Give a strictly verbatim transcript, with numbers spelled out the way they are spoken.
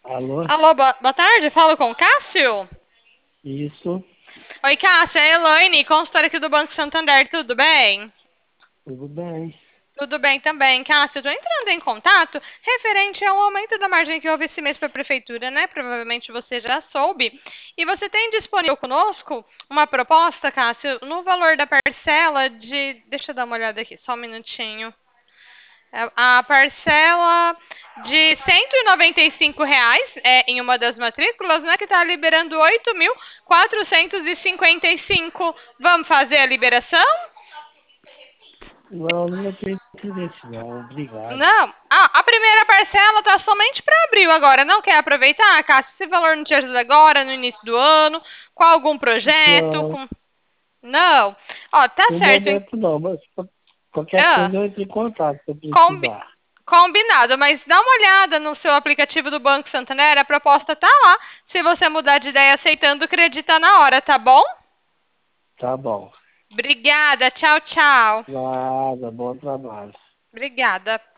Alô? Alô, boa, boa tarde, falo com o Cássio? Isso, Oi, Cássio, é a Elaine, consultora aqui do Banco Santander, tudo bem? tudo bem. Tudo bem também, Cássio. Estou entrando em contato referente ao aumento da margem que houve esse mês para a Prefeitura, né? Provavelmente você já soube. E você tem disponível conosco uma proposta, Cássio, no valor da parcela de. Deixa eu dar uma olhada aqui, só um minutinho. É, A parcela de cento e noventa e cinco reais é, em uma das matrículas, né, que está liberando oito mil quatrocentos e cinquenta e cinco. Vamos fazer a liberação? Não, não tem interesse não, obrigado. Não. Ah, a primeira parcela está somente para abril agora. Não quer aproveitar, Cássio? Esse valor não te ajuda agora, no início do ano, com algum projeto? Não, Com... Não. Ó, tá no certo. momento não, mas qual- qualquer Ah, coisa eu entro em contato se eu combi- precisar. Combinado, mas dá uma olhada no seu aplicativo do Banco Santander, a proposta tá lá. Se você mudar de ideia aceitando, acredita na hora, tá bom? Tá bom. Obrigada, tchau, tchau. Nada, bom trabalho. Obrigada.